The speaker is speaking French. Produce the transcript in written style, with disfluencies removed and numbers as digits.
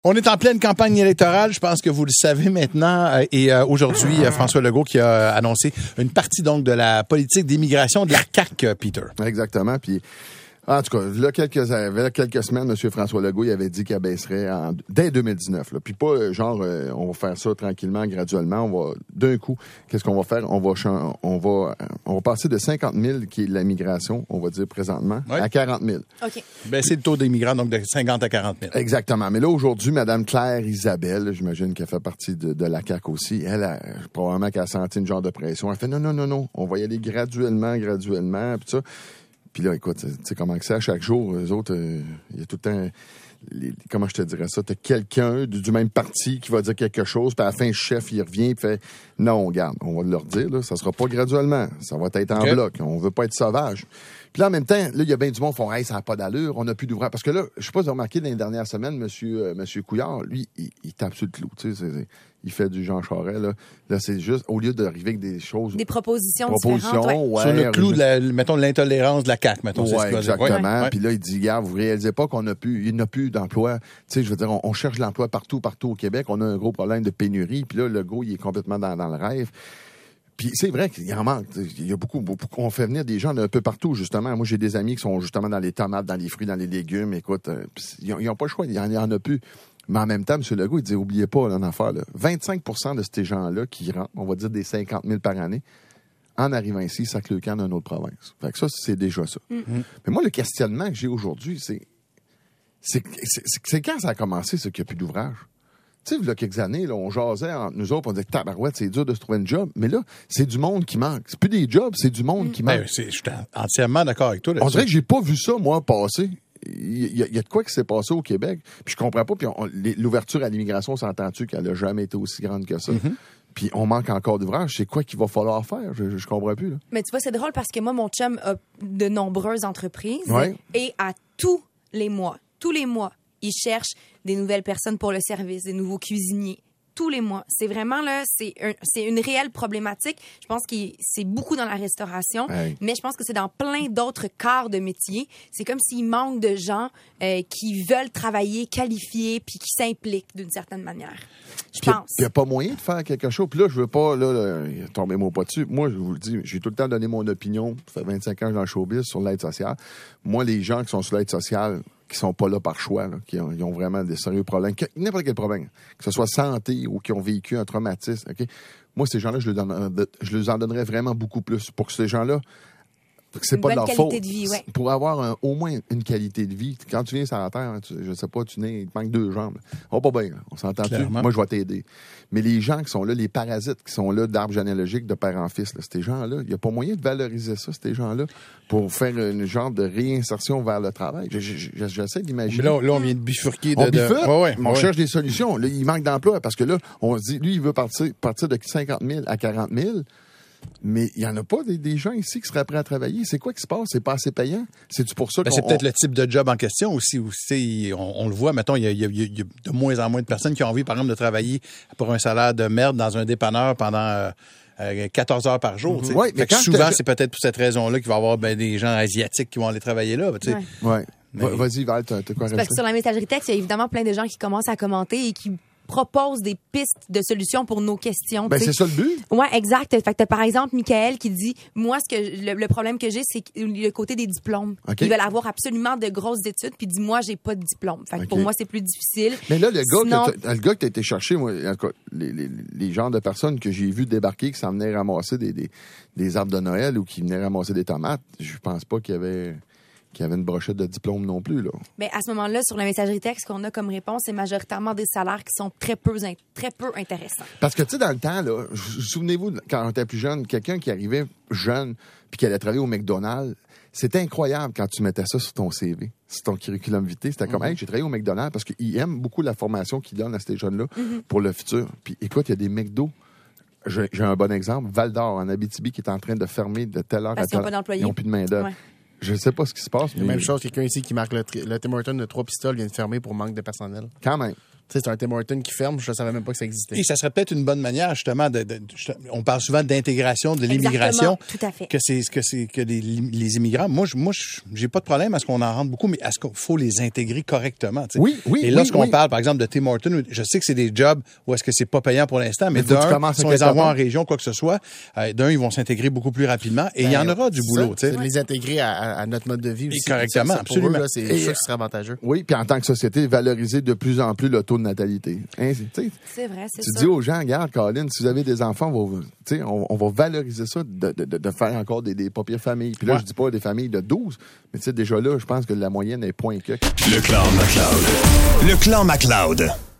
On est en pleine campagne électorale, je pense que vous le savez maintenant. Et aujourd'hui, François Legault qui a annoncé une partie donc de la politique d'immigration de la CAQ, Peter. Exactement. Puis, en tout cas, là, quelques semaines, M. François Legault, il avait dit qu'il abaisserait dès 2019. Là. Puis pas on va faire ça tranquillement, graduellement. On va d'un coup, qu'est-ce qu'on va faire? On va passer de 50 000, qui est la migration, on va dire présentement, à 40 000. OK. Baisser le taux des migrants, donc de 50 à 40 000. Exactement. Mais là, aujourd'hui, Mme Claire Isabelle, j'imagine qu'elle fait partie de la CAQ aussi, probablement qu'elle a senti une genre de pression. Elle fait non, on va y aller graduellement, puis ça. Puis là, écoute, tu sais comment que c'est, chaque jour, eux autres, il y a tout le temps, comment je te dirais ça, t'as quelqu'un du même parti qui va dire quelque chose, puis à la fin, le chef, il revient, puis fait, non, regarde, on va leur dire, là, ça sera pas graduellement, ça va être en bloc, on veut pas être sauvage. Puis là, en même temps, là, il y a bien du monde qui font, hey, ça n'a pas d'allure, on n'a plus d'ouvrage. Parce que là, je sais pas si vous avez remarqué, dans les dernières semaines, monsieur Couillard, lui, il tape sur le clou, tu sais, il fait du Jean Charest, là. Là, c'est juste, au lieu d'arriver avec des choses... Des propositions différentes, ouais. Sur le clou de l'intolérance de la CAQ, mettons. Ouais, c'est exactement. Ouais. Puis là, il dit, gars, vous réalisez pas il n'a plus d'emploi. Tu sais, je veux dire, on cherche l'emploi partout au Québec. On a un gros problème de pénurie. Puis là, le gars, il est complètement dans le rêve. Puis c'est vrai qu'il en manque. Il y a beaucoup. On fait venir des gens d'un peu partout, justement. Moi, j'ai des amis qui sont justement dans les tomates, dans les fruits, dans les légumes. Écoute, ils n'ont pas le choix. Il y en a plus. Mais en même temps, M. Legault, il dit, oubliez pas une affaire, là. 25 de ces gens-là qui rentrent, on va dire des 50 000 par année, en arrivant ici, ça le camp d'une autre province. Fait que ça, c'est déjà ça. Mm-hmm. Mais moi, le questionnement que j'ai aujourd'hui, c'est quand ça a commencé, ça, qu'il n'y a plus d'ouvrage? Tu sais, il y a quelques années, là, on jasait entre nous autres, on disait, tabarouette, c'est dur de se trouver un job. Mais là, c'est du monde qui manque. C'est plus des jobs, c'est du monde qui manque. Je suis entièrement d'accord avec toi. On dirait que j'ai pas vu ça, moi, passer. Il y a de quoi qui s'est passé au Québec. Puis je comprends pas. Puis l'ouverture à l'immigration, s'entend-tu qu'elle a jamais été aussi grande que ça? Mm-hmm. Puis on manque encore d'ouvrage. C'est quoi qu'il va falloir faire? Je comprends plus, là. Mais tu vois, c'est drôle parce que moi, mon chum a de nombreuses entreprises. Ouais. Et à tous les mois, il cherche des nouvelles personnes pour le service, des nouveaux cuisiniers. Tous les mois. C'est vraiment, là, c'est une réelle problématique. Je pense que c'est beaucoup dans la restauration, mais je pense que c'est dans plein d'autres corps de métier. C'est comme s'il manque de gens qui veulent travailler, qualifiés, puis qui s'impliquent d'une certaine manière. Je pense. Il n'y a pas moyen de faire quelque chose. Puis là, je veux pas, tombez-moi pas dessus. Moi, je vous le dis, j'ai tout le temps donné mon opinion. Ça fait 25 ans que je suis dans le showbiz sur l'aide sociale. Moi, les gens qui sont sur l'aide sociale, qui sont pas là par choix, là, ils ont vraiment des sérieux problèmes, n'importe quel problème, que ce soit santé ou qui ont vécu un traumatisme. Okay? Moi, ces gens-là, je les en donnerais vraiment beaucoup plus pour que ces gens-là, c'est pas de leur faute. De vie, ouais. Pour avoir au moins une qualité de vie. Quand tu viens sur la terre, je sais pas, il te manque 2 jambes. On va pas bien, on s'entend-tu? Moi, je vais t'aider. Mais les gens qui sont là, les parasites qui sont là d'arbres généalogiques de père en fils, là, ces gens-là, il n'y a pas moyen de valoriser ça, ces gens-là, pour faire une genre de réinsertion vers le travail. J'essaie d'imaginer. Mais là, on vient de bifurquer. On cherche des solutions. Là, il manque d'emploi parce que là, on se dit, lui, il veut partir de 50 000 à 40 000. Mais il n'y en a pas des gens ici qui seraient prêts à travailler. C'est quoi qui se passe? C'est pas assez payant? C'est-tu pour ça c'est peut-être le type de job en question aussi. On le voit, mettons, il y a de moins en moins de personnes qui ont envie, par exemple, de travailler pour un salaire de merde dans un dépanneur pendant 14 heures par jour. Mm-hmm. Ouais, mais souvent, c'est peut-être pour cette raison-là qu'il va y avoir des gens asiatiques qui vont aller travailler là. Ouais. Vas-y, Val, t'as quoi parce que sur la messagerie texte, il y a évidemment plein de gens qui commencent à commenter et qui propose des pistes de solutions pour nos questions. C'est ça le but. Ouais, exact. Fait que t'as par exemple Michael qui dit, moi, le problème que j'ai, c'est le côté des diplômes. Okay. Ils veulent avoir absolument de grosses études, puis dis moi, j'ai pas de diplôme. Fait que pour moi, c'est plus difficile. Mais là, le gars que t'as été chercher, moi, les genres de personnes que j'ai vu débarquer, qui s'en venaient ramasser des arbres de Noël ou qui venaient ramasser des tomates, je pense pas qu'il y avait une brochette de diplôme non plus, là. Mais à ce moment-là, sur la messagerie texte, qu'on a comme réponse, c'est majoritairement des salaires qui sont très peu intéressants. Parce que, tu sais, dans le temps, là, souvenez-vous, quand on était plus jeune, quelqu'un qui arrivait jeune puis qui allait travailler au McDonald's, c'était incroyable quand tu mettais ça sur ton CV, sur ton curriculum vitae. C'était comme, hey, j'ai travaillé au McDonald's parce qu'ils aiment beaucoup la formation qu'ils donnent à ces jeunes-là pour le futur. Puis, écoute, il y a des McDo. J'ai un bon exemple. Val-d'Or, en Abitibi, qui est en train de fermer de telle heure à telle heure. Ils n'ont plus de main-d'œuvre. Ouais. Je ne sais pas ce qui se passe. Mais... Même chose, quelqu'un ici qui marque le Tim Hortons de 3 pistoles vient de fermer pour manque de personnel. Quand même. c'est un Tim Hortons qui ferme, je savais même pas que ça existait. Et ça serait peut-être une bonne manière, justement, on parle souvent d'intégration, de l'immigration. Exactement, tout à fait. Que les immigrants, moi, j'ai pas de problème à ce qu'on en rentre beaucoup, mais à ce qu'il faut les intégrer correctement. T'sais. Oui. Et lorsqu'on parle, par exemple, de Tim Hortons, je sais que c'est des jobs où est-ce que c'est pas payant pour l'instant, mais si on les envoie en région, quoi que ce soit, ils vont s'intégrer beaucoup plus rapidement et il y en aura du boulot. C'est de les intégrer à notre mode de vie aussi. Et correctement, absolument. Eux, c'est sûr que ce serait avantageux. Oui, puis en tant que société, valoriser de plus en plus le taux de natalité. Hein, c'est vrai, c'est ça. Tu dis aux gens, regarde, Colin, si vous avez des enfants, on va valoriser ça de faire encore des pas pires familles. Puis là, je dis pas des familles de 12, mais déjà là, je pense que la moyenne est point que. Le Clan McLeod. Le Clan McLeod.